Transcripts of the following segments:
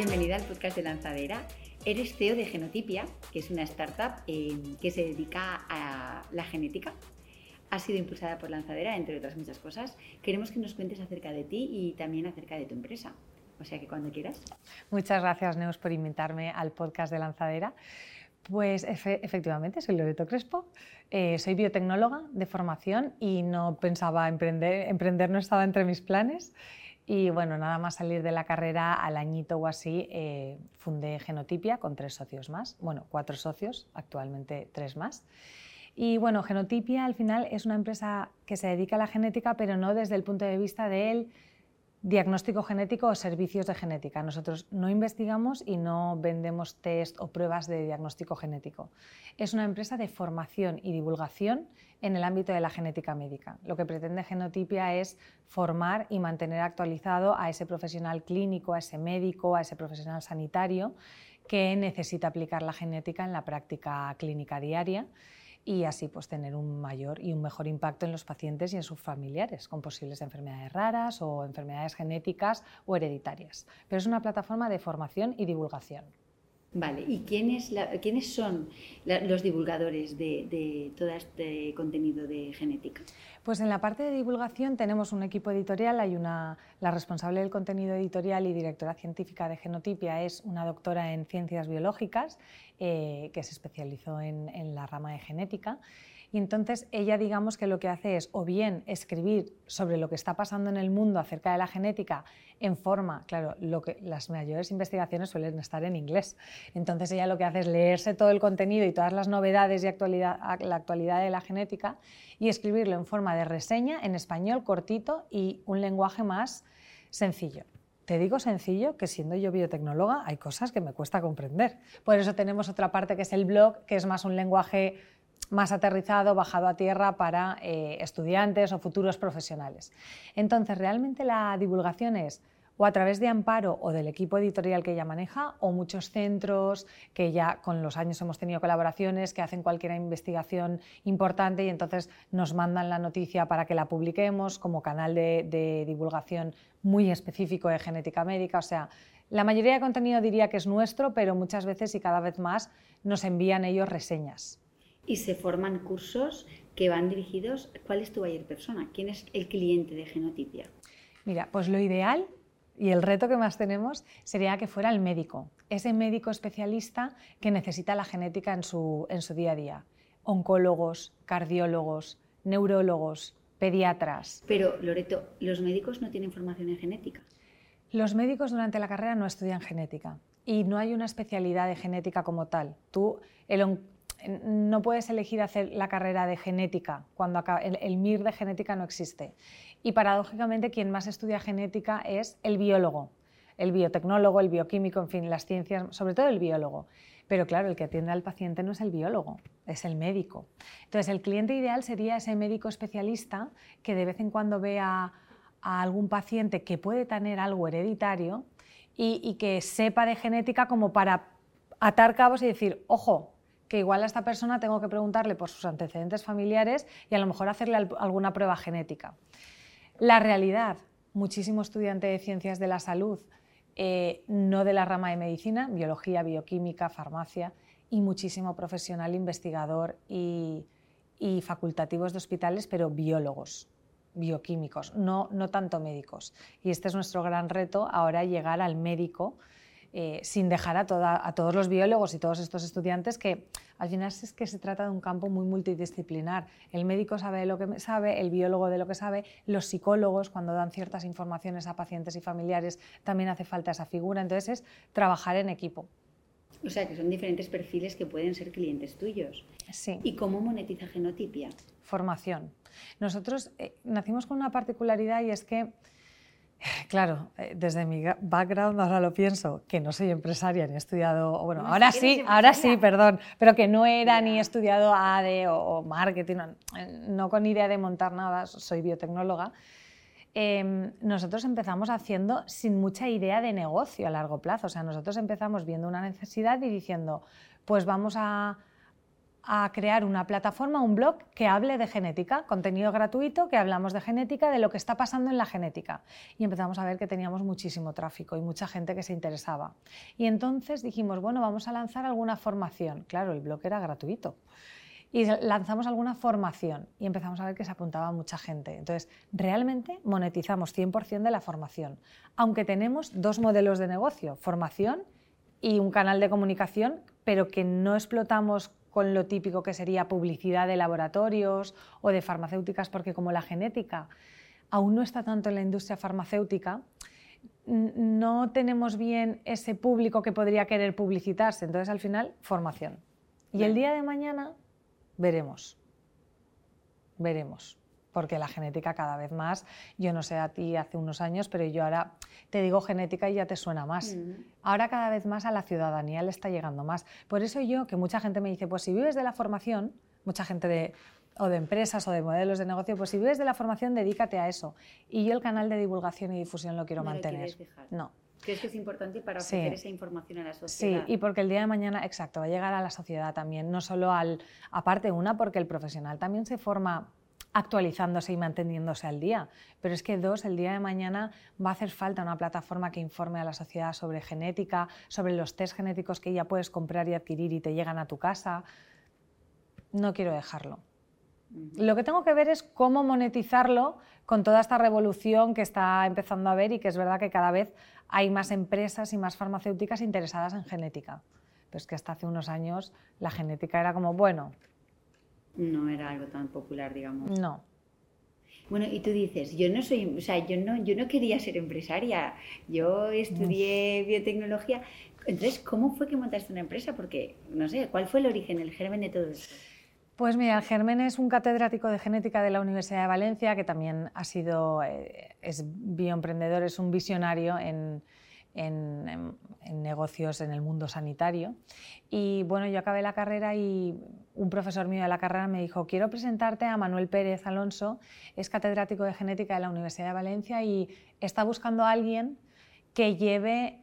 bienvenida al podcast de Lanzadera. Eres CEO de Genotipia, que es una startup que se dedica a la genética. Ha sido impulsada por Lanzadera, entre otras muchas cosas. Queremos que nos cuentes acerca de ti y también acerca de tu empresa. O sea que cuando quieras. Muchas gracias, Neus, por invitarme al podcast de Lanzadera. Pues efectivamente, soy Loreto Crespo, soy biotecnóloga de formación y no pensaba emprender no estaba entre mis planes. Y bueno, nada más salir de la carrera, al añito o así, fundé Genotipia con 3 socios más. Bueno, 4 socios, actualmente 3 más. Y bueno, Genotipia al final es una empresa que se dedica a la genética, pero no desde el punto de vista del diagnóstico genético o servicios de genética. Nosotros no investigamos y no vendemos test o pruebas de diagnóstico genético. Es una empresa de formación y divulgación en el ámbito de la genética médica. Lo que pretende Genotipia es formar y mantener actualizado a ese profesional clínico, a ese médico, a ese profesional sanitario que necesita aplicar la genética en la práctica clínica diaria y así pues tener un mayor y un mejor impacto en los pacientes y en sus familiares con posibles enfermedades raras o enfermedades genéticas o hereditarias. Pero es una plataforma de formación y divulgación. Vale, ¿y quiénes son los divulgadores de todo este contenido de genética? Pues en la parte de divulgación tenemos un equipo editorial, la responsable del contenido editorial y directora científica de Genotipia es una doctora en ciencias biológicas que se especializó en la rama de genética. Y entonces ella, digamos que lo que hace es o bien escribir sobre lo que está pasando en el mundo acerca de la genética en forma, claro, las mayores investigaciones suelen estar en inglés, entonces ella lo que hace es leerse todo el contenido y todas las novedades y la actualidad de la genética y escribirlo en forma de reseña en español cortito y un lenguaje más sencillo. Te digo sencillo que siendo yo biotecnóloga hay cosas que me cuesta comprender. Por eso tenemos otra parte que es el blog, que es más un lenguaje más aterrizado, bajado a tierra para estudiantes o futuros profesionales. Entonces, realmente la divulgación es o a través de Amparo o del equipo editorial que ella maneja, o muchos centros que ya con los años hemos tenido colaboraciones, que hacen cualquier investigación importante y entonces nos mandan la noticia para que la publiquemos como canal de divulgación muy específico de genética médica. O sea, la mayoría de contenido diría que es nuestro, pero muchas veces y cada vez más nos envían ellos reseñas. Y se forman cursos que van dirigidos. ¿Cuál es tu buyer persona? ¿Quién es el cliente de Genotipia? Mira, pues lo ideal y el reto que más tenemos sería que fuera el médico, ese médico especialista que necesita la genética en su día a día. Oncólogos, cardiólogos, neurólogos, pediatras. Pero, Loreto, ¿los médicos no tienen formación en genética? Los médicos durante la carrera no estudian genética y no hay una especialidad de genética como tal. No puedes elegir hacer la carrera de genética cuando el MIR de genética no existe. Y paradójicamente quien más estudia genética es el biólogo, el biotecnólogo, el bioquímico, en fin, las ciencias, sobre todo el biólogo. Pero claro, el que atiende al paciente no es el biólogo, es el médico. Entonces el cliente ideal sería ese médico especialista que de vez en cuando vea a algún paciente que puede tener algo hereditario y que sepa de genética como para atar cabos y decir, ojo, que igual a esta persona tengo que preguntarle por sus antecedentes familiares y a lo mejor hacerle alguna prueba genética. La realidad, muchísimo estudiante de ciencias de la salud, no de la rama de medicina, biología, bioquímica, farmacia, y muchísimo profesional investigador y facultativos de hospitales, pero biólogos, bioquímicos, no tanto médicos. Y este es nuestro gran reto, ahora llegar al médico, sin dejar a todos los biólogos y todos estos estudiantes que al final es que se trata de un campo muy multidisciplinar. El médico sabe de lo que sabe, el biólogo de lo que sabe, los psicólogos cuando dan ciertas informaciones a pacientes y familiares también hace falta esa figura, entonces es trabajar en equipo. O sea, que son diferentes perfiles que pueden ser clientes tuyos. Sí. ¿Y cómo monetiza Genotipia? Formación. Nosotros nacimos con una particularidad y es que claro, desde mi background ahora lo pienso, que no soy empresaria ni he estudiado, bueno, no, ahora sí, perdón, pero que no era ni he estudiado ADE o marketing, no con idea de montar nada, soy biotecnóloga. Nosotros empezamos haciendo sin mucha idea de negocio a largo plazo, o sea, nosotros empezamos viendo una necesidad y diciendo, pues vamos a a crear una plataforma, un blog que hable de genética, contenido gratuito, que hablamos de genética, de lo que está pasando en la genética. Y empezamos a ver que teníamos muchísimo tráfico y mucha gente que se interesaba. Y entonces dijimos, bueno, vamos a lanzar alguna formación. Claro, el blog era gratuito. Y lanzamos alguna formación y empezamos a ver que se apuntaba mucha gente. Entonces, realmente monetizamos 100% de la formación, aunque tenemos dos modelos de negocio, formación y un canal de comunicación, pero que no explotamos con lo típico que sería publicidad de laboratorios o de farmacéuticas, porque como la genética aún no está tanto en la industria farmacéutica, no tenemos bien ese público que podría querer publicitarse. Entonces, al final, formación. Y el día de mañana veremos, porque la genética cada vez más, yo no sé a ti hace unos años, pero yo ahora te digo genética y ya te suena más. Ahora cada vez más a la ciudadanía le está llegando más. Por eso yo, que mucha gente me dice, pues si vives de la formación, mucha gente o de empresas o de modelos de negocio, pues si vives de la formación, dedícate a eso. Y yo el canal de divulgación y difusión lo quiero mantener. ¿No lo quieres dejar? No. ¿Crees que es importante para ofrecer esa información a la sociedad? Sí, y porque el día de mañana, exacto, va a llegar a la sociedad también, no solo aparte porque el profesional también se forma actualizándose y manteniéndose al día, pero es que dos, el día de mañana va a hacer falta una plataforma que informe a la sociedad sobre genética, sobre los test genéticos que ya puedes comprar y adquirir y te llegan a tu casa. No quiero dejarlo. Lo que tengo que ver es cómo monetizarlo con toda esta revolución que está empezando a haber y que es verdad que cada vez hay más empresas y más farmacéuticas interesadas en genética. Pero es que hasta hace unos años la genética era como, bueno... No era algo tan popular, digamos. No. Bueno, y tú dices, yo no quería ser empresaria, yo estudié biotecnología. Entonces, ¿cómo fue que montaste una empresa? Porque, no sé, ¿cuál fue el origen, el germen de todo esto? Pues mira, el germen es un catedrático de genética de la Universidad de Valencia que también es bioemprendedor, es un visionario en negocios en el mundo sanitario. Y bueno, yo acabé la carrera y un profesor mío de la carrera me dijo, quiero presentarte a Manuel Pérez Alonso, es catedrático de genética de la Universidad de Valencia y está buscando a alguien que lleve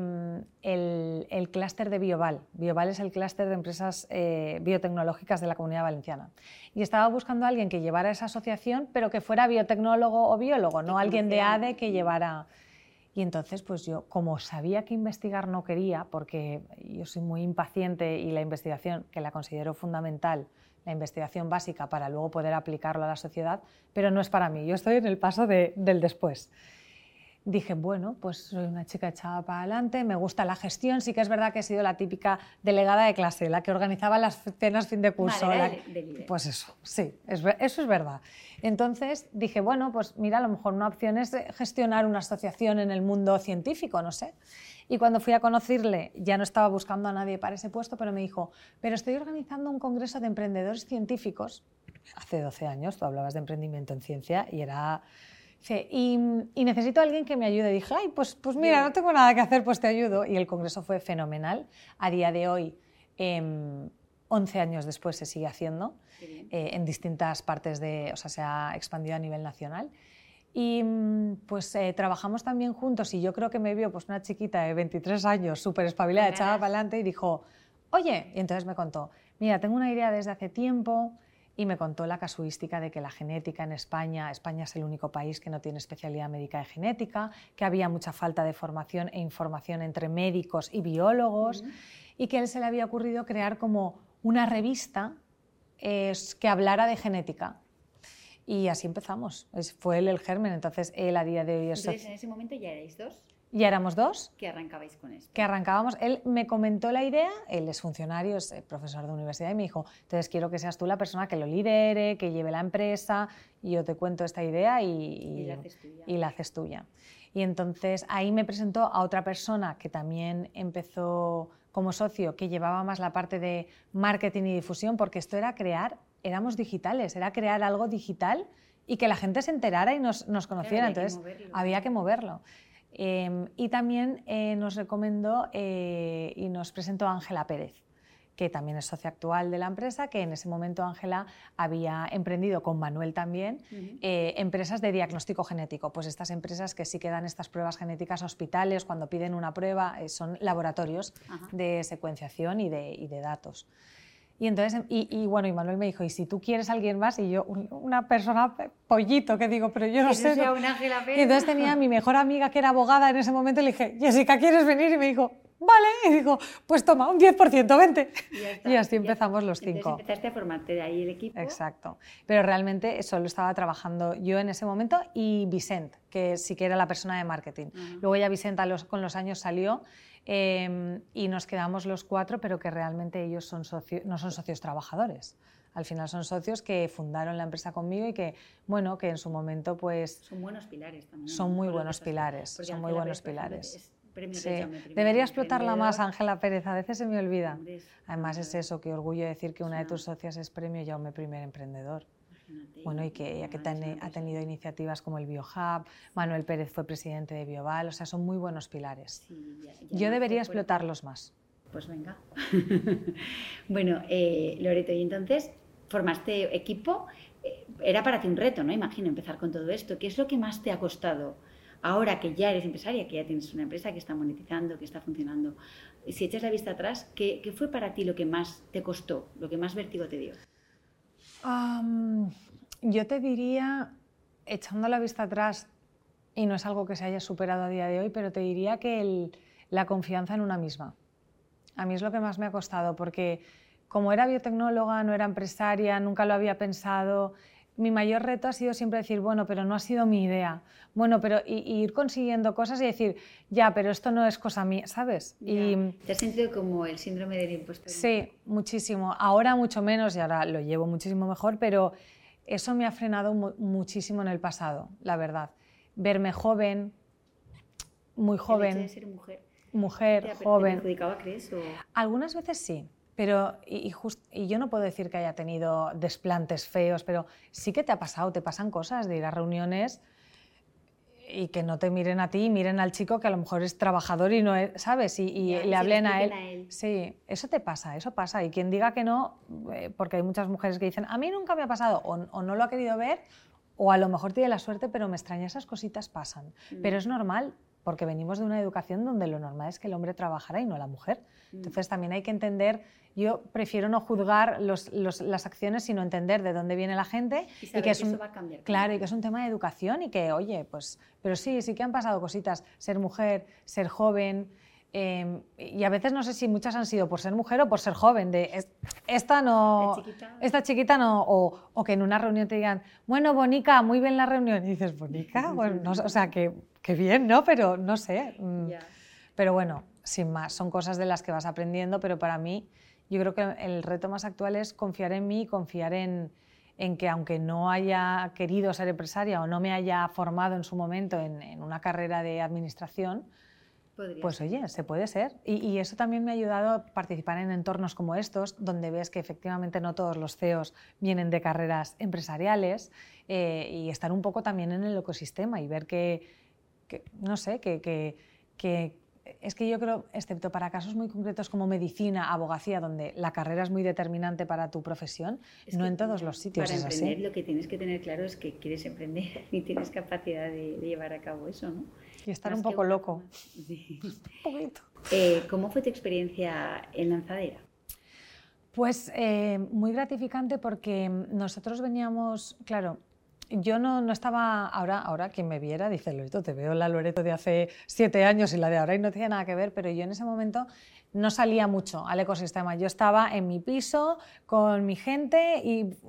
el clúster de Bioval. Bioval es el clúster de empresas biotecnológicas de la Comunidad Valenciana. Y estaba buscando a alguien que llevara esa asociación, pero que fuera biotecnólogo o biólogo, no alguien de ADE que llevara... Y entonces, pues yo, como sabía que investigar no quería, porque yo soy muy impaciente y la investigación, que la considero fundamental, la investigación básica para luego poder aplicarlo a la sociedad, pero no es para mí, yo estoy en el paso del después. Dije, bueno, pues soy una chica echada para adelante, me gusta la gestión, sí que es verdad que he sido la típica delegada de clase, la que organizaba las cenas fin de curso. Pues eso, sí, eso es verdad. Entonces dije, bueno, pues mira, a lo mejor una opción es gestionar una asociación en el mundo científico, no sé. Y cuando fui a conocerle, ya no estaba buscando a nadie para ese puesto, pero me dijo, pero estoy organizando un congreso de emprendedores científicos. Hace 12 años, tú hablabas de emprendimiento en ciencia y era... Sí, y necesito a alguien que me ayude. Dije, ay, pues mira, no tengo nada que hacer, pues te ayudo. Y el congreso fue fenomenal. A día de hoy, 11 años después, se sigue haciendo en distintas partes o sea, se ha expandido a nivel nacional. Y pues trabajamos también juntos y yo creo que me vio pues una chiquita de 23 años, súper espabilada, echada para adelante y dijo, oye, y entonces me contó, mira, tengo una idea desde hace tiempo. Y me contó la casuística de que la genética en España es el único país que no tiene especialidad médica de genética, que había mucha falta de formación e información entre médicos y biólogos, y que a él se le había ocurrido crear como una revista que hablara de genética. Y así empezamos, fue él el germen, entonces él a día de hoy es... Entonces en ese momento ya erais dos. Ya éramos dos. ¿Qué arrancabais con esto? Que arrancábamos. Él me comentó la idea, él es funcionario, es profesor de universidad y me dijo, entonces quiero que seas tú la persona que lo lidere, que lleve la empresa y yo te cuento esta idea y la haces tuya. Y entonces ahí me presentó a otra persona que también empezó como socio, que llevaba más la parte de marketing y difusión, porque esto era éramos digitales, era crear algo digital y que la gente se enterara y nos conociera, entonces había que moverlo. Y también nos recomendó y nos presentó a Ángela Pérez, que también es socia actual de la empresa, que en ese momento Ángela había emprendido con Manuel también empresas de diagnóstico genético, pues estas empresas que sí que dan estas pruebas genéticas a hospitales cuando piden una prueba, son laboratorios de secuenciación y de datos. Y entonces, bueno, y Manuel me dijo, ¿y si tú quieres a alguien más? Y yo, una persona pollito, que digo, pero yo no sé. Sea un Ángela Pérez. Y entonces tenía a mi mejor amiga que era abogada en ese momento y le dije, Jessica, ¿quieres venir? Y me dijo, vale. Y dijo, pues toma, un 10%, vente. Y así empezamos los 5. Entonces empezaste a formarte de ahí el equipo. Exacto. Pero realmente solo estaba trabajando yo en ese momento y Vicent, que sí que era la persona de marketing. Luego ya Vicent con los años salió. Y nos quedamos los 4, pero que realmente ellos no son socios trabajadores. Al final son socios que fundaron la empresa conmigo y que, bueno, que en su momento pues... Son buenos pilares también. Son muy buenos pilares, son muy buenos pilares. Sí. Debería explotarla más, Ángela Pérez, a veces se me olvida. Además es eso, qué orgullo decir que una de tus socias es Premio Jaume I Emprendedor. Bueno, y que ha tenido iniciativas como el BioHub, Manuel Pérez fue presidente de Bioval, o sea, son muy buenos pilares. Sí, yo debería explotarlos más. Pues venga. Bueno, Loreto, y entonces formaste equipo, era para ti un reto, ¿no? Imagino empezar con todo esto. ¿Qué es lo que más te ha costado ahora que ya eres empresaria, que ya tienes una empresa que está monetizando, que está funcionando? Si echas la vista atrás, ¿qué fue para ti lo que más te costó, lo que más vértigo te dio? Yo te diría, echando la vista atrás, y no es algo que se haya superado a día de hoy, pero te diría que la confianza en una misma. A mí es lo que más me ha costado, porque como era biotecnóloga, no era empresaria, nunca lo había pensado. Mi mayor reto ha sido siempre decir, bueno, pero no ha sido mi idea. Bueno, pero y ir consiguiendo cosas y decir, ya, pero esto no es cosa mía, ¿sabes? Y ¿te has sentido como el síndrome del impostor? Sí, muchísimo. Ahora mucho menos y ahora lo llevo muchísimo mejor, pero eso me ha frenado muchísimo en el pasado, la verdad. Verme joven, muy joven. ¿El hecho de ser mujer? Mujer, joven. ¿Te perjudicaba, crees? ¿O? Algunas veces sí. Pero, y yo no puedo decir que haya tenido desplantes feos, pero sí que te ha pasado, te pasan cosas de ir a reuniones y que no te miren a ti, miren al chico que a lo mejor es trabajador y no es, ¿sabes? Y le hablen a él. Sí, eso te pasa, eso pasa. Y quien diga que no, porque hay muchas mujeres que dicen, a mí nunca me ha pasado, o no lo ha querido ver, o a lo mejor tiene la suerte, pero me extraña, esas cositas pasan. Pero es normal, porque venimos de una educación donde lo normal es que el hombre trabajara y no la mujer. Entonces también hay que entender, yo prefiero no juzgar las acciones, sino entender de dónde viene la gente y que eso va a cambiar. Claro, y que es un tema de educación y que, oye, pues, pero sí que han pasado cositas, ser mujer, ser joven, y a veces no sé si muchas han sido por ser mujer o por ser joven, esta chiquita no, o que en una reunión te digan, bueno, Bonica, muy bien la reunión, y dices, Bonica, bueno, no, o sea, que bien, ¿no? Pero no sé, pero bueno, sin más, son cosas de las que vas aprendiendo, pero para mí, yo creo que el reto más actual es confiar en mí, confiar en que aunque no haya querido ser empresaria o no me haya formado en su momento en una carrera de administración, pues oye, se puede ser. Y eso también me ha ayudado a participar en entornos como estos, donde ves que efectivamente no todos los CEOs vienen de carreras empresariales, y estar un poco también en el ecosistema y ver que no sé, que es que yo creo, excepto para casos muy concretos como medicina, abogacía, donde la carrera es muy determinante para tu profesión, no en todos los sitios es así. Para emprender lo que tienes que tener claro es que quieres emprender y tienes capacidad de llevar a cabo eso, ¿no? Y estar un poco loco. Sí. Un poquito. ¿Cómo fue tu experiencia en Lanzadera? Pues muy gratificante porque nosotros veníamos, claro, yo no estaba, ahora quien me viera dice, Loreto, te veo la Loreto de hace 7 años y la de ahora y no tiene nada que ver, pero yo en ese momento no salía mucho al ecosistema. Yo estaba en mi piso con mi gente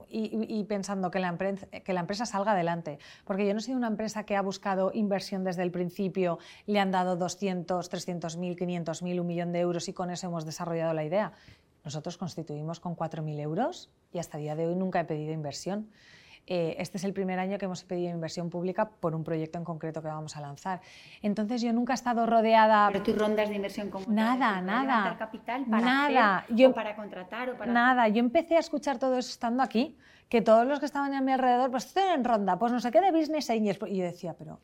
y pensando que la empresa salga adelante, porque yo no soy una empresa que ha buscado inversión desde el principio, le han dado 200, 300.000, 500.000, 1 millón de euros y con eso hemos desarrollado la idea. Nosotros constituimos con 4.000 euros y hasta el día de hoy nunca he pedido inversión. Este es el primer año que hemos pedido inversión pública por un proyecto en concreto que vamos a lanzar. Entonces yo nunca he estado rodeada... ¿Pero tus rondas de inversión como nada, para nada, levantar capital, para nada. hacer, o para contratar? O para... Nada, yo empecé a escuchar todo eso estando aquí, que todos los que estaban a mi alrededor, pues estoy en ronda, pues no sé qué de Business Angels. Y yo decía, pero...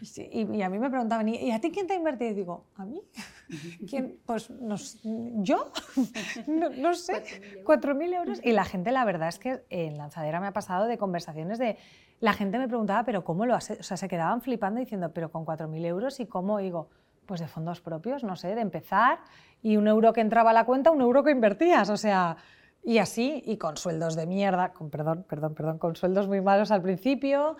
Y a mí me preguntaban, ¿y a ti quién te ha invertido? Y digo, ¿a mí? ¿Quién? Pues ¿yo? No sé, 4.000 euros. Y la gente, la verdad es que en Lanzadera me ha pasado de conversaciones de... La gente me preguntaba, ¿pero cómo lo haces? O sea, se quedaban flipando diciendo, ¿pero con 4.000 euros y cómo? Y digo, pues de fondos propios, no sé, de empezar y 1 euro que entraba a la cuenta, 1 euro que invertías. O sea, Y así, y con sueldos de mierda, con sueldos muy malos al principio,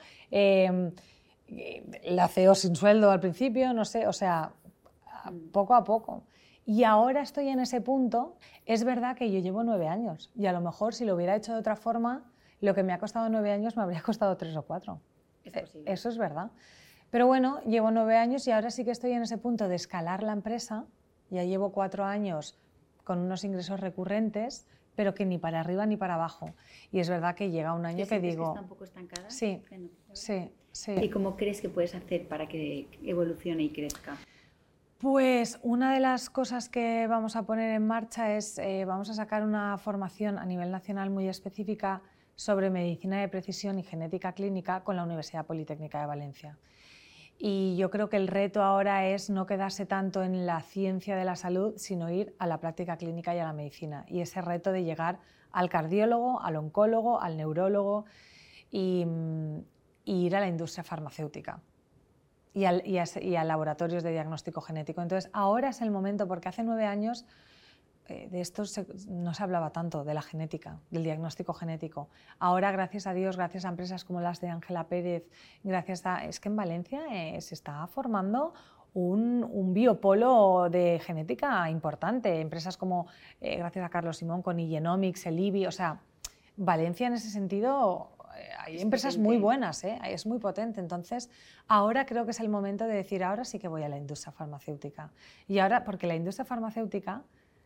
la CEO sin sueldo al principio, no sé, o sea, poco a poco. Y ahora estoy en ese punto. Es verdad que yo llevo 9 años y a lo mejor si lo hubiera hecho de otra forma, lo que me ha costado 9 años me habría costado 3 o 4. Es posible. Eso es verdad. Pero bueno, llevo 9 años y ahora sí que estoy en ese punto de escalar la empresa. Ya llevo 4 años con unos ingresos recurrentes, pero que ni para arriba ni para abajo. Y es verdad que llega un año que digo... ¿Que está un poco estancada? Sí, sí, sí. ¿Y cómo crees que puedes hacer para que evolucione y crezca? Pues una de las cosas que vamos a poner en marcha es, vamos a sacar una formación a nivel nacional muy específica sobre medicina de precisión y genética clínica con la Universidad Politécnica de Valencia. Y yo creo que el reto ahora es no quedarse tanto en la ciencia de la salud, sino ir a la práctica clínica y a la medicina. Y ese reto de llegar al cardiólogo, al oncólogo, al neurólogo y ir a la industria farmacéutica. Y a laboratorios de diagnóstico genético. Entonces, ahora es el momento, porque hace 9 años de esto no se hablaba tanto, de la genética, del diagnóstico genético. Ahora, gracias a Dios, gracias a empresas como las de Ángela Pérez, es que en Valencia se está formando un biopolo de genética importante. Empresas como, gracias a Carlos Simón, con Igenomics, el IBI, o sea, Valencia en ese sentido... Hay empresas muy buenas, es muy potente. Entonces, ahora creo que es el momento de decir, ahora sí que voy a la industria farmacéutica. Y ahora, porque la industria farmacéutica,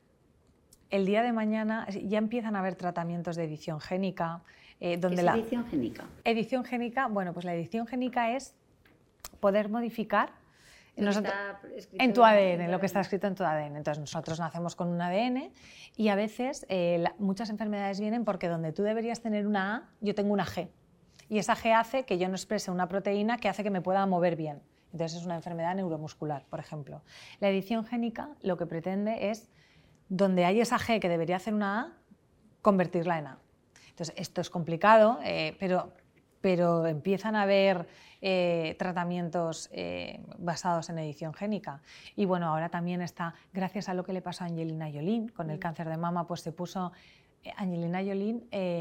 el día de mañana ya empiezan a haber tratamientos de edición génica. Donde ¿qué es edición génica? Edición génica, bueno, pues la edición génica es poder modificar en tu ADN, lo que está escrito en tu ADN. Entonces nosotros nacemos con un ADN y a veces muchas enfermedades vienen porque donde tú deberías tener una A, yo tengo una G. Y esa G hace que yo no exprese una proteína que hace que me pueda mover bien. Entonces es una enfermedad neuromuscular, por ejemplo. La edición génica lo que pretende es, donde hay esa G que debería hacer una A, convertirla en A. Entonces esto es complicado, pero empiezan a haber tratamientos basados en edición génica. Y bueno, ahora también está, gracias a lo que le pasó a Angelina Jolie con el cáncer de mama, pues se puso, Angelina Jolie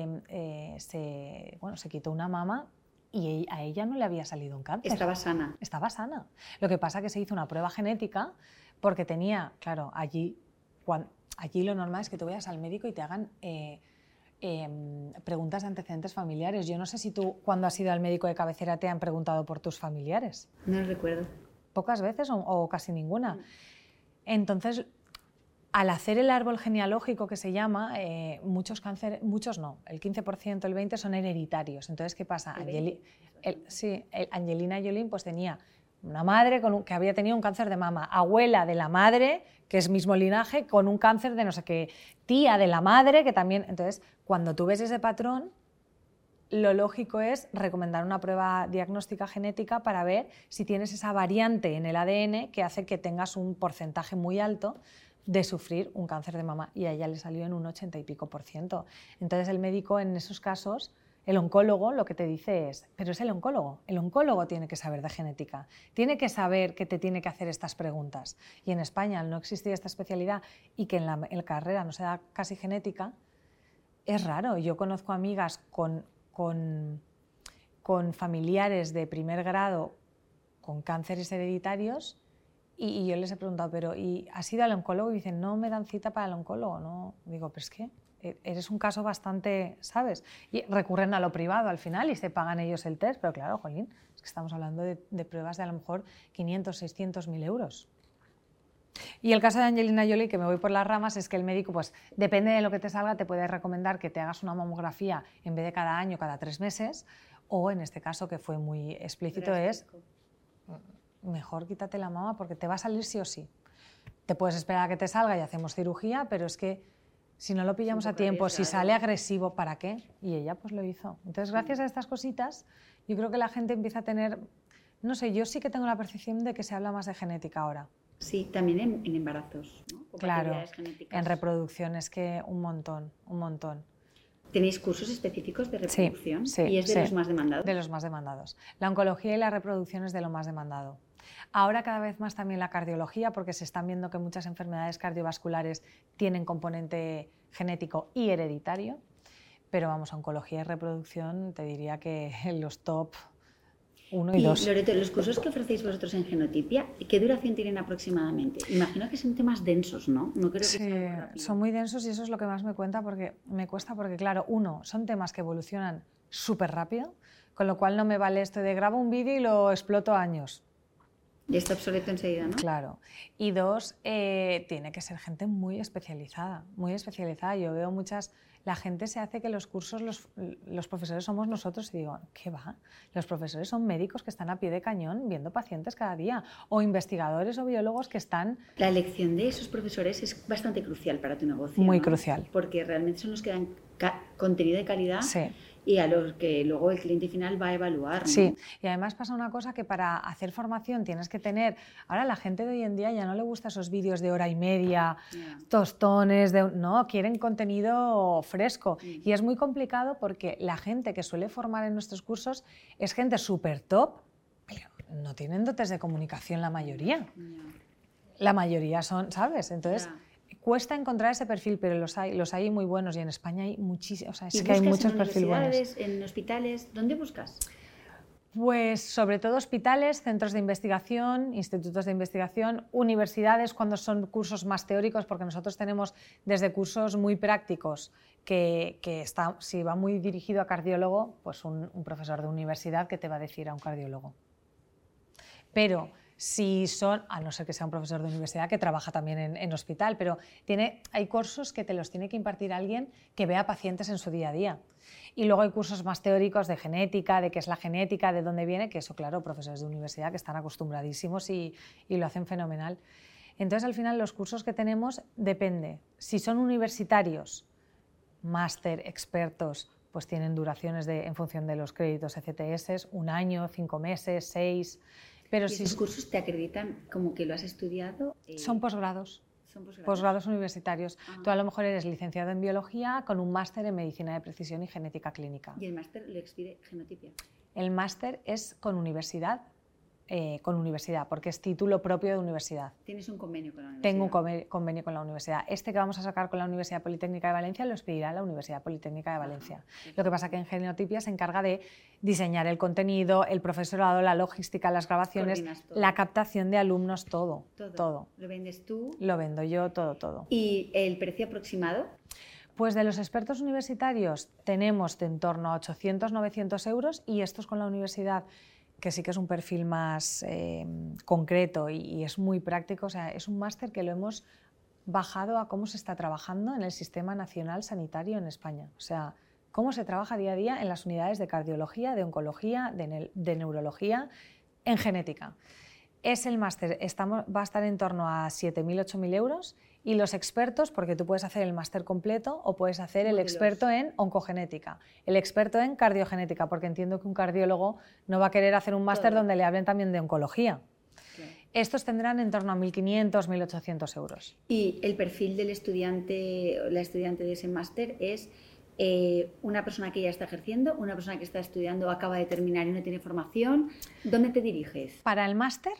se quitó una mama y a ella no le había salido un cáncer. Estaba sana. Estaba sana. Lo que pasa es que se hizo una prueba genética porque tenía, claro, allí lo normal es que tú vayas al médico y te hagan... preguntas de antecedentes familiares. Yo no sé si tú, cuando has ido al médico de cabecera, te han preguntado por tus familiares. No lo recuerdo. Pocas veces o casi ninguna. Entonces, al hacer el árbol genealógico que se llama, muchos cánceres, muchos no, el 15%, el 20% son hereditarios. Entonces, ¿qué pasa? Angelina Jolie pues tenía una madre que había tenido un cáncer de mama, abuela de la madre, que es mismo linaje, con un cáncer de no sé qué, tía de la madre, que también... Entonces, cuando tú ves ese patrón, lo lógico es recomendar una prueba diagnóstica genética para ver si tienes esa variante en el ADN que hace que tengas un porcentaje muy alto de sufrir un cáncer de mama. Y a ella le salió en un 80 y pico %. Entonces, el médico en esos casos... El oncólogo lo que te dice es, pero es el oncólogo tiene que saber de genética, tiene que saber que te tiene que hacer estas preguntas. Y en España, al no existir esta especialidad y que en la carrera no se da casi genética, es raro. Yo conozco amigas con familiares de primer grado con cánceres hereditarios y yo les he preguntado, pero ¿y has ido al oncólogo? Y dicen, no me dan cita para el oncólogo. No. Digo, pero es que... eres un caso bastante, ¿sabes? Y recurren a lo privado al final y se pagan ellos el test, pero claro, jolín, es que estamos hablando de pruebas de a lo mejor 500, 600, 1000 euros. Y el caso de Angelina Jolie, que me voy por las ramas, es que el médico, pues depende de lo que te salga, te puede recomendar que te hagas una mamografía en vez de cada año, cada 3 meses, o en este caso, que fue muy explícito, es mejor quítate la mama porque te va a salir sí o sí. Te puedes esperar a que te salga y hacemos cirugía, pero es que si no lo pillamos a tiempo, si sale agresivo, ¿para qué? Y ella pues lo hizo. Entonces, gracias a estas cositas, yo creo que la gente empieza a tener... No sé, yo sí que tengo la percepción de que se habla más de genética ahora. Sí, también en embarazos, ¿no? Claro, en reproducción es que un montón. ¿Tenéis cursos específicos de reproducción? Sí, ¿Y es de los más demandados? De los más demandados. La oncología y la reproducción es de lo más demandado. Ahora cada vez más también la cardiología, porque se están viendo que muchas enfermedades cardiovasculares tienen componente genético y hereditario, pero vamos, oncología y reproducción te diría que en los top 1 y 2. Loreto, los cursos que ofrecéis vosotros en Genotipia, ¿qué duración tienen aproximadamente? Imagino que son temas densos, ¿no? No creo que sea muy rápido. Son muy densos y eso es lo que más me cuesta porque, claro, son temas que evolucionan súper rápido, con lo cual no me vale esto de grabo un vídeo y lo exploto años. Y está obsoleto enseguida, ¿no? Claro. Y 2, tiene que ser gente muy especializada, muy especializada. Yo veo la gente se hace que los cursos, los profesores somos nosotros y digo, ¿qué va? Los profesores son médicos que están a pie de cañón viendo pacientes cada día o investigadores o biólogos que están... La elección de esos profesores es bastante crucial para tu negocio. Muy ¿no? crucial. Porque realmente son los que dan contenido de calidad. Sí. Y a los que luego el cliente final va a evaluar, ¿no? Sí, y además pasa una cosa que para hacer formación tienes que tener... Ahora la gente de hoy en día ya no le gusta esos vídeos de hora y media, tostones, no, quieren contenido fresco. Y es muy complicado porque la gente que suele formar en nuestros cursos es gente súper top, pero no tienen dotes de comunicación la mayoría. La mayoría son, ¿sabes? Entonces... Cuesta encontrar ese perfil, pero los hay muy buenos y en España hay muchísimos, o sea, es que hay muchos perfiles buenos. ¿En hospitales? ¿Dónde buscas? Pues sobre todo hospitales, centros de investigación, institutos de investigación, universidades cuando son cursos más teóricos, porque nosotros tenemos desde cursos muy prácticos que si va muy dirigido a cardiólogo, pues un profesor de universidad que te va a decir a un cardiólogo. Pero si son, a no ser que sea un profesor de universidad que trabaja también en hospital, pero hay cursos que te los tiene que impartir alguien que vea pacientes en su día a día. Y luego hay cursos más teóricos de genética, de qué es la genética, de dónde viene, que eso, claro, profesores de universidad que están acostumbradísimos y lo hacen fenomenal. Entonces, al final, los cursos que tenemos depende. Si son universitarios, máster, expertos, pues tienen duraciones en función de los créditos ECTS, 1 año, 5 meses, 6... Pero ¿Y esos cursos te acreditan como que lo has estudiado? Son posgrados. Posgrados universitarios. Tú a lo mejor eres licenciado en biología con un máster en medicina de precisión y genética clínica. ¿Y el máster lo expide Genotipia? El máster es con universidad, porque es título propio de universidad. ¿Tienes un convenio con la universidad? Tengo un convenio con la universidad. Este que vamos a sacar con la Universidad Politécnica de Valencia lo expedirá la Universidad Politécnica de Valencia. Lo que pasa es que en Genotipia se encarga de diseñar el contenido, el profesorado, la logística, las grabaciones, la captación de alumnos, todo. ¿Lo vendes tú? Lo vendo yo, todo. ¿Y el precio aproximado? Pues de los expertos universitarios tenemos de en torno a 800-900 euros y estos con la universidad, que sí que es un perfil más concreto y es muy práctico. O sea, es un máster que lo hemos bajado a cómo se está trabajando en el Sistema Nacional Sanitario en España. O sea, cómo se trabaja día a día en las unidades de cardiología, de oncología, de neurología, en genética. Es el máster, va a estar en torno a 7.000-8.000 euros y los expertos, porque tú puedes hacer el máster completo o puedes hacer el experto en oncogenética, el experto en cardiogenética, porque entiendo que un cardiólogo no va a querer hacer un máster donde le hablen también de oncología. Estos tendrán en torno a 1.500-1.800 euros. ¿Y el perfil del estudiante o la estudiante de ese máster es una persona que ya está ejerciendo, una persona que está estudiando, acaba de terminar y no tiene formación? ¿Dónde te diriges? Para el máster,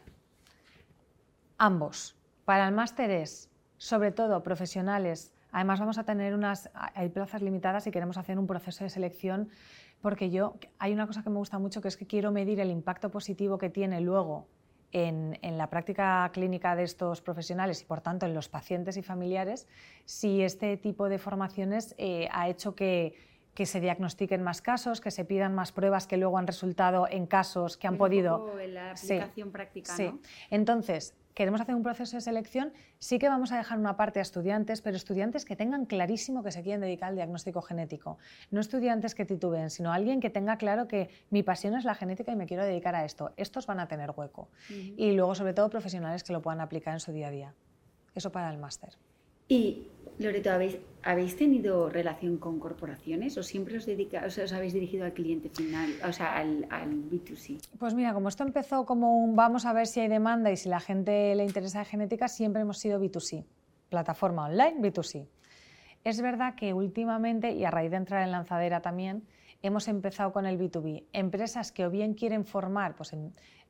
ambos. Para el máster es, sobre todo, profesionales. Además vamos a tener hay plazas limitadas y queremos hacer un proceso de selección porque hay una cosa que me gusta mucho, que es que quiero medir el impacto positivo que tiene luego en la práctica clínica de estos profesionales y, por tanto, en los pacientes y familiares, si este tipo de formaciones ha hecho que se diagnostiquen más casos, que se pidan más pruebas que luego han resultado en casos que han podido... Un poco en la aplicación práctica, sí. ¿no? Entonces, queremos hacer un proceso de selección, sí que vamos a dejar una parte a estudiantes, pero estudiantes que tengan clarísimo que se quieren dedicar al diagnóstico genético. No estudiantes que titubeen, sino alguien que tenga claro que mi pasión es la genética y me quiero dedicar a esto. Estos van a tener hueco. Y luego, sobre todo, profesionales que lo puedan aplicar en su día a día. Eso para el máster. Y, Loreto, ¿habéis tenido relación con corporaciones o siempre os habéis dirigido al cliente final, o sea, al B2C? Pues mira, como esto empezó como vamos a ver si hay demanda y si la gente le interesa genética, siempre hemos sido B2C, plataforma online B2C. Es verdad que últimamente, y a raíz de entrar en Lanzadera también, hemos empezado con el B2B. Empresas que o bien quieren formar, pues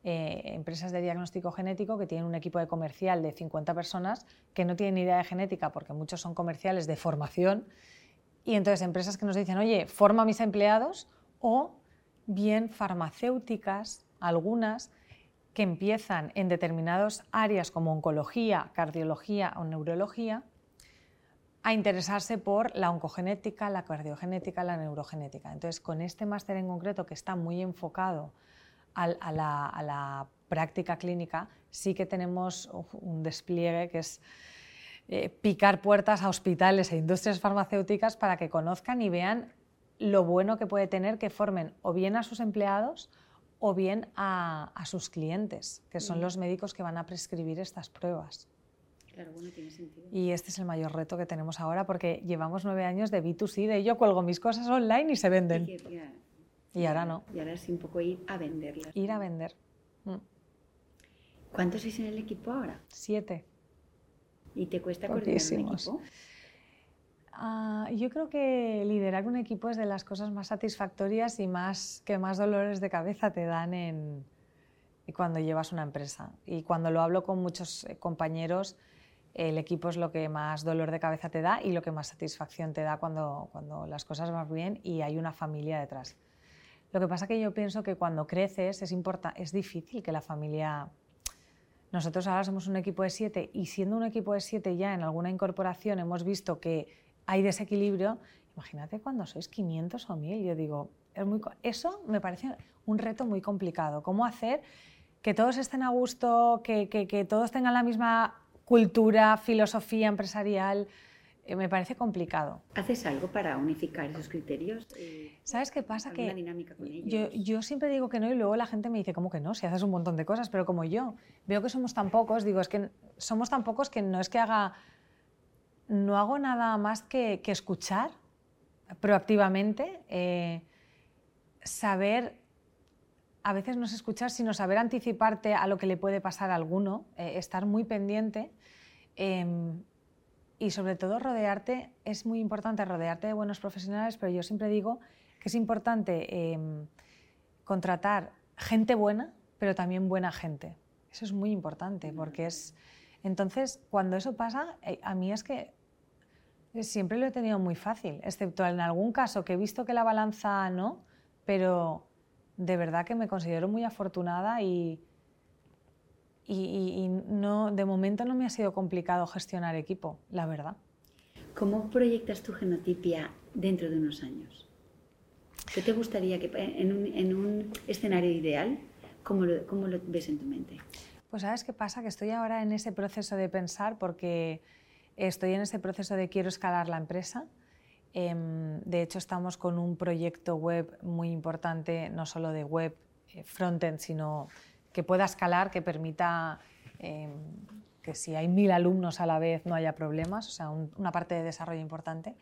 empresas de diagnóstico genético que tienen un equipo de comercial de 50 personas que no tienen ni idea de genética porque muchos son comerciales de formación, y entonces empresas que nos dicen, oye, forma a mis empleados, o bien farmacéuticas, algunas, que empiezan en determinadas áreas como oncología, cardiología o neurología a interesarse por la oncogenética, la cardiogenética, la neurogenética. Entonces, con este máster en concreto, que está muy enfocado a la práctica clínica, sí que tenemos un despliegue que es picar puertas a hospitales e industrias farmacéuticas para que conozcan y vean lo bueno que puede tener que formen o bien a sus empleados o bien a sus clientes, que son los médicos que van a prescribir estas pruebas. Claro, bueno, tiene sentido. Y este es el mayor reto que tenemos ahora, porque llevamos 9 años de B2C, de yo cuelgo mis cosas online y se venden. Y ahora no. Y ahora es un poco ir a venderlas. Ir a vender. ¿Cuántos sois en el equipo ahora? 7. ¿Y te cuesta coordinar un equipo? Yo creo que liderar un equipo es de las cosas más satisfactorias y que más dolores de cabeza te dan cuando llevas una empresa. Y cuando lo hablo con muchos compañeros, el equipo es lo que más dolor de cabeza te da y lo que más satisfacción te da cuando las cosas van bien y hay una familia detrás. Lo que pasa que yo pienso que cuando creces es difícil que la familia... Nosotros ahora somos un equipo de 7 y siendo un equipo de 7 ya en alguna incorporación hemos visto que hay desequilibrio. Imagínate cuando sois 500 o 1000. Yo digo, eso me parece un reto muy complicado. ¿Cómo hacer que todos estén a gusto, que todos tengan la misma cultura, filosofía empresarial? Me parece complicado. ¿Haces algo para unificar esos criterios? ¿Sabes qué pasa? ¿Alguna dinámica con ellos? Yo siempre digo que no y luego la gente me dice, ¿cómo que no? Si haces un montón de cosas, pero como yo veo que somos tan pocos, digo, es que somos tan pocos que no es que no hago nada más que escuchar proactivamente, saber, a veces no es escuchar, sino saber anticiparte a lo que le puede pasar a alguno, estar muy pendiente. Y sobre todo es muy importante rodearte de buenos profesionales, pero yo siempre digo que es importante contratar gente buena, pero también buena gente. Eso es muy importante, porque entonces, cuando eso pasa, a mí es que siempre lo he tenido muy fácil, excepto en algún caso que he visto que la balanza no, pero de verdad que me considero muy afortunada y no, de momento no me ha sido complicado gestionar equipo, la verdad. ¿Cómo proyectas tu Genotipia dentro de unos años? ¿Qué te gustaría que en un escenario ideal, cómo lo ves en tu mente? Pues ¿sabes qué pasa? Que estoy ahora en ese proceso de pensar, porque estoy en ese proceso de quiero escalar la empresa. De hecho, estamos con un proyecto web muy importante, no solo de web frontend, sino que pueda escalar, que permita que si hay 1000 alumnos a la vez no haya problemas, o sea, una parte de desarrollo importante.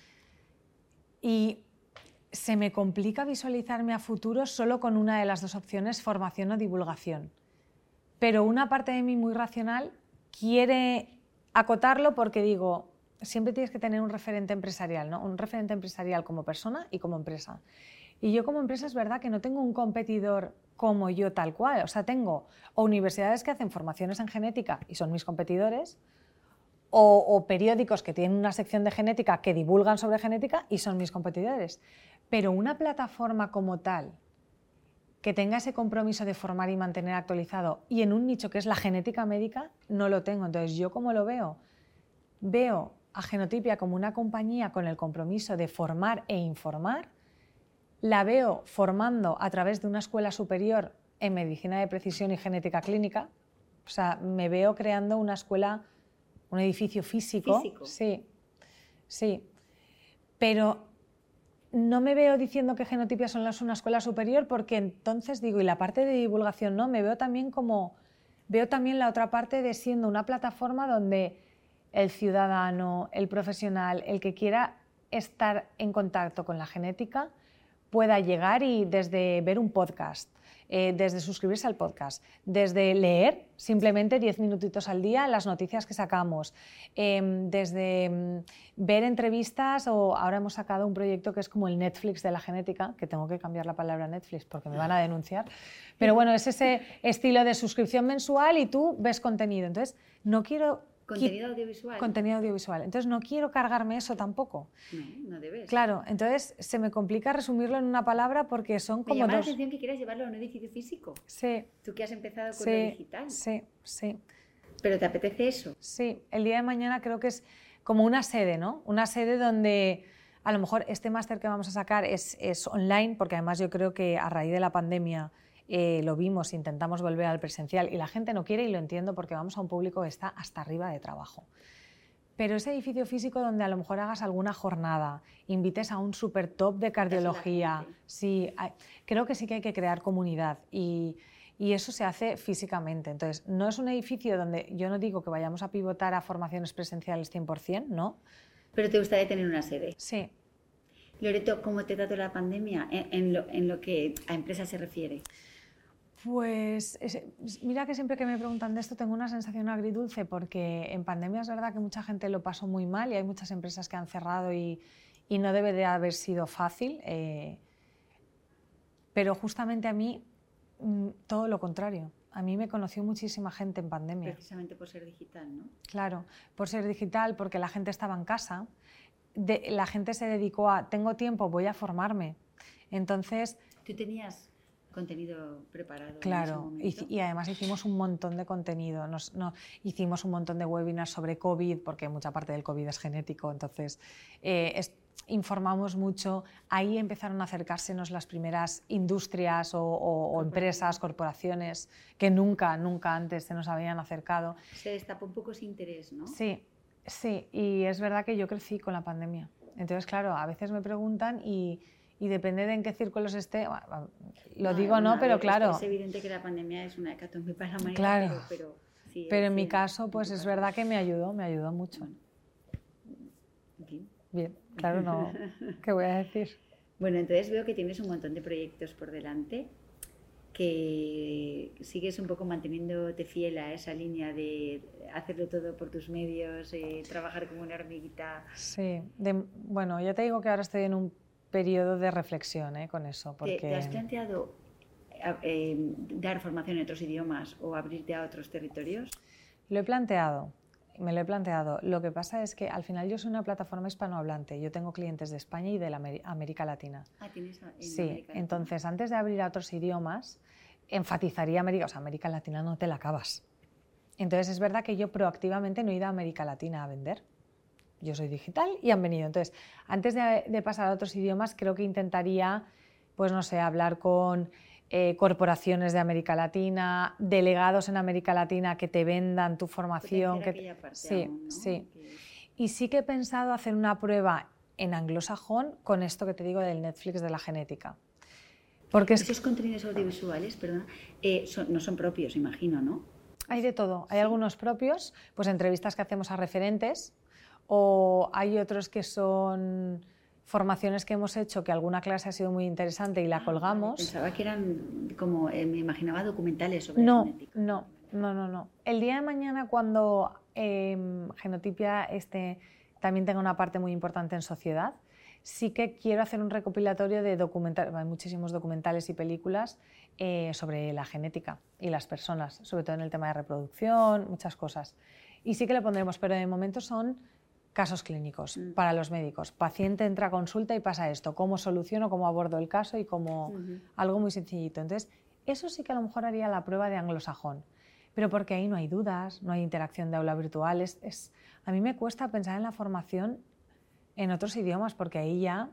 Y se me complica visualizarme a futuro solo con una de las dos opciones, formación o divulgación. Pero una parte de mí muy racional quiere acotarlo porque digo, siempre tienes que tener un referente empresarial, ¿no? Un referente empresarial como persona y como empresa. Y yo como empresa es verdad que no tengo un competidor como yo tal cual. O sea, tengo universidades que hacen formaciones en genética y son mis competidores, o periódicos que tienen una sección de genética que divulgan sobre genética y son mis competidores. Pero una plataforma como tal, que tenga ese compromiso de formar y mantener actualizado y en un nicho que es la genética médica, no lo tengo. Entonces, ¿yo cómo lo veo? Veo a Genotipia como una compañía con el compromiso de formar e informar. La veo formando a través de una escuela superior en medicina de precisión y genética clínica. O sea, me veo creando una escuela, un edificio físico. Sí, sí. Pero no me veo diciendo que Genotipia son una escuela superior, porque entonces digo, y la parte de divulgación no, me veo también veo también la otra parte de siendo una plataforma donde el ciudadano, el profesional, el que quiera estar en contacto con la genética, pueda llegar y desde ver un podcast, desde suscribirse al podcast, desde leer simplemente 10 minutitos al día las noticias que sacamos, desde ver entrevistas, o ahora hemos sacado un proyecto que es como el Netflix de la genética, que tengo que cambiar la palabra Netflix porque me van a denunciar, pero bueno, es ese estilo de suscripción mensual y tú ves contenido. Entonces, no quiero... ¿Contenido audiovisual? Contenido audiovisual. Entonces, no quiero cargarme eso tampoco. No debes. Claro, entonces se me complica resumirlo en una palabra porque son como me llama dos. la atención que quieras llevarlo a un edificio físico. Sí. Tú que has empezado con Sí, lo digital. sí. ¿Pero te apetece eso? Sí, el día de mañana creo que es como una sede, ¿no? Una sede donde a lo mejor este máster que vamos a sacar es online, porque además yo creo que a raíz de la pandemia lo vimos, intentamos volver al presencial y la gente no quiere, y lo entiendo porque vamos a un público que está hasta arriba de trabajo. Pero ese edificio físico donde a lo mejor hagas alguna jornada, invites a un super top de cardiología, sí, creo que sí que hay que crear comunidad y eso se hace físicamente. Entonces, no es un edificio donde yo no digo que vayamos a pivotar a formaciones presenciales 100%, ¿no? Pero te gustaría tener una sede. Sí. Loreto, ¿cómo te trató la pandemia en lo que a empresas se refiere? Pues mira que siempre que me preguntan de esto tengo una sensación agridulce, porque en pandemia es verdad que mucha gente lo pasó muy mal y hay muchas empresas que han cerrado y no debe de haber sido fácil, pero justamente a mí todo lo contrario. A mí me conoció muchísima gente en pandemia. Precisamente por ser digital, ¿no? Claro, por ser digital, porque la gente estaba en casa, la gente se dedicó a, tengo tiempo, voy a formarme. Entonces... ¿Tú tenías contenido preparado? Claro, en ese momento? y además hicimos un montón de contenido. Hicimos un montón de webinars sobre COVID, porque mucha parte del COVID es genético, entonces informamos mucho. Ahí empezaron a acercársenos las primeras industrias o empresas, corporaciones, que nunca antes se nos habían acercado. Se destapó un poco ese interés, ¿no? Sí, y es verdad que yo crecí con la pandemia. Entonces, claro, a veces me preguntan y depende de en qué círculos esté, lo digo no, pero claro. Es evidente que la pandemia es una hecatombe para la humanidad, claro, pero en mi caso, pues es verdad que me ayudó mucho. Bueno, bien, claro, no, ¿qué voy a decir? Bueno, entonces veo que tienes un montón de proyectos por delante, que sigues un poco manteniéndote fiel a esa línea de hacerlo todo por tus medios, trabajar como una hormiguita. Sí, bueno, ya te digo que ahora estoy en un periodo de reflexión con eso. Porque... ¿Te has planteado dar formación en otros idiomas o abrirte a otros territorios? Lo he planteado, me lo he planteado. Lo que pasa es que al final yo soy una plataforma hispanohablante. Yo tengo clientes de España y de la América Latina. Ah, ¿tienes en sí, América Latina? Entonces antes de abrir a otros idiomas, enfatizaría América, o sea, América Latina no te la acabas. Entonces es verdad que yo proactivamente no he ido a América Latina a vender. Yo soy digital y han venido. Entonces, antes de pasar a otros idiomas, creo que intentaría, pues no sé, hablar con corporaciones de América Latina, delegados en América Latina que te vendan tu formación. Sí, aún, ¿no? Sí. Y sí que he pensado hacer una prueba en anglosajón con esto que te digo del Netflix de la genética. Porque esos contenidos audiovisuales, perdona, no son propios, imagino, ¿no? Hay de todo. Hay algunos propios, pues entrevistas que hacemos a referentes, o hay otros que son formaciones que hemos hecho, que alguna clase ha sido muy interesante y la colgamos. Pensaba que eran como, me imaginaba documentales sobre genética. No. El día de mañana, cuando Genotipia también tenga una parte muy importante en sociedad, sí que quiero hacer un recopilatorio de documentales, hay muchísimos documentales y películas sobre la genética y las personas, sobre todo en el tema de reproducción, muchas cosas. Y sí que lo pondremos, pero de momento son casos clínicos para los médicos. Paciente entra a consulta y pasa esto, cómo soluciono, cómo abordo el caso y cómo algo muy sencillito. Entonces, eso sí que a lo mejor haría la prueba de anglosajón, pero porque ahí no hay dudas, no hay interacción de aula virtual. A mí me cuesta pensar en la formación en otros idiomas, porque ahí ya,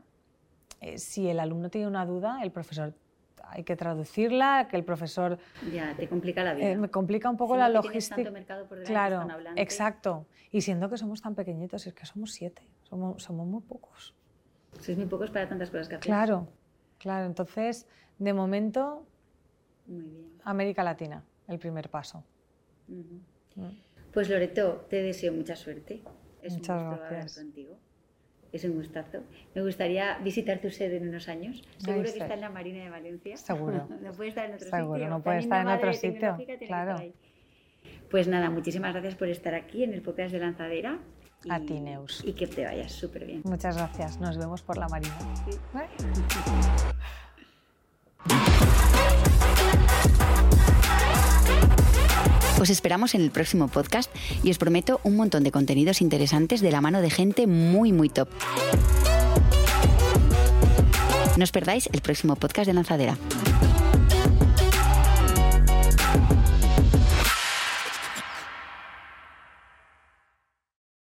si el alumno tiene una duda, el profesor hay que traducirla, que el profesor... Ya, te complica la vida. Me complica un poco la logística. Tanto mercado por delante, claro, exacto. Y siendo que somos tan pequeñitos, es que somos 7, somos muy pocos. Sois muy pocos para tantas cosas que hacéis. Claro. Entonces, de momento, muy bien. América Latina, el primer paso. Pues Loreto, te deseo mucha suerte. Es Muchas un gusto gracias. hablar contigo. Es un gustazo. Me gustaría visitar tu sede en unos años. Seguro que está en la Marina de Valencia. Seguro. No puede estar en otro Seguro, sitio. no puede estar en otro sitio. Claro. Pues nada, muchísimas gracias por estar aquí en el podcast de Lanzadera. A ti, Neus. Y que te vayas súper bien. Muchas gracias. Nos vemos por la Marina. Sí. Os esperamos en el próximo podcast y os prometo un montón de contenidos interesantes de la mano de gente muy, muy top. No os perdáis el próximo podcast de Lanzadera.